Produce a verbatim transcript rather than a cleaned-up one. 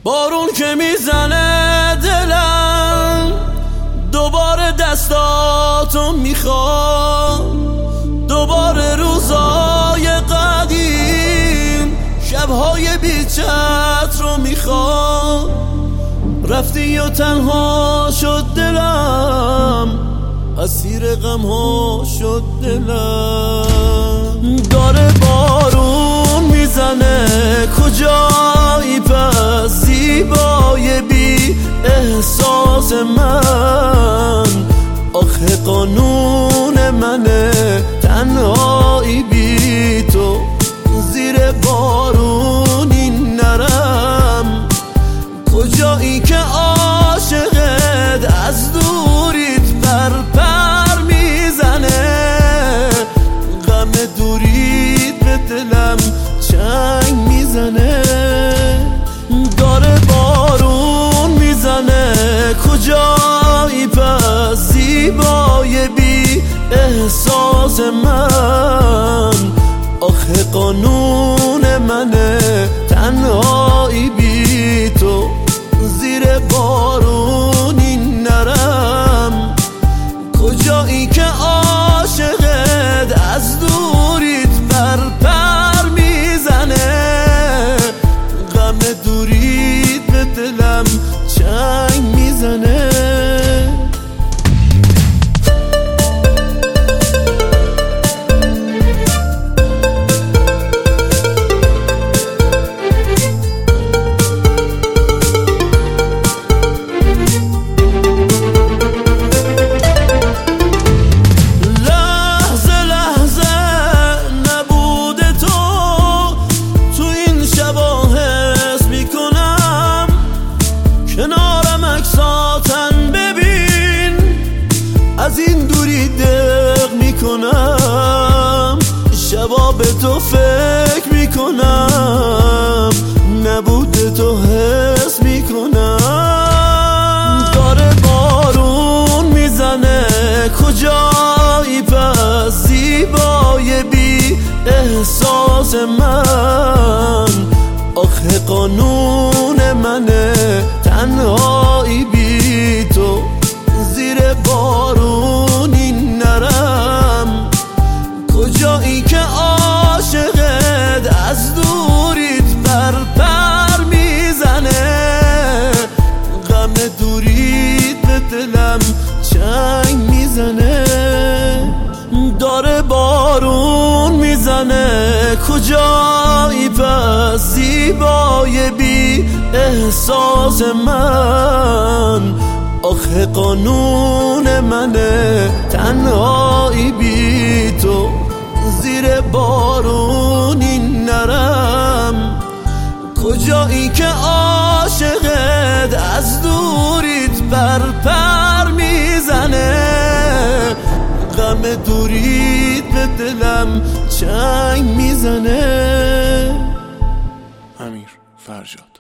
بارون که میزنه دلم دوباره دستاتو میخوام، دوباره روزای قدیم شبهای بیچت رو میخوام. رفتی و تنها شد دلم، اسیر غم ها شد دلم. داره بارون میزنه کجایی پس زیبای بی احساس من؟ آخه قانون منه تنهایی بی تو، زیر بارونی نرم. کجایی که عاشقت از دوریت پر پر میزنه؟ غم دوریت به دلم چنگ میزنه. داره بارون میزنه کجایی پس زیبای بی احساس من؟ آخه قانون منه تنهایی بی تو، زیر بارونی نرم. کجایی که عاشقت از دوریت پر پر میزنه؟ غم دوریت به دلم چنگ میزنه. کنارم عکساتن ببین، از این دوری دق میکنم. شبا به تو فکر میکنم، نبود تو حس میکنم. داره بارون میزنه کجایی پس زیبای بی احساس من؟ آخه قانون منه تنهایی بی تو، زیر بارونی نرم. کجایی که عاشقت از دوریت پر پر میزنه؟ غم دوریت به دلم چنگ میزنه. داره بارون میزنه کجایی پس زیبای بی احساس من؟ آخه قانون منه تنهایی بی تو، زیر بارونی نرم. کجایی که عاشقت از دوریت پر پر میزنه؟ غم دوریت به دلم چنگ میزنه. امیر فرجاد.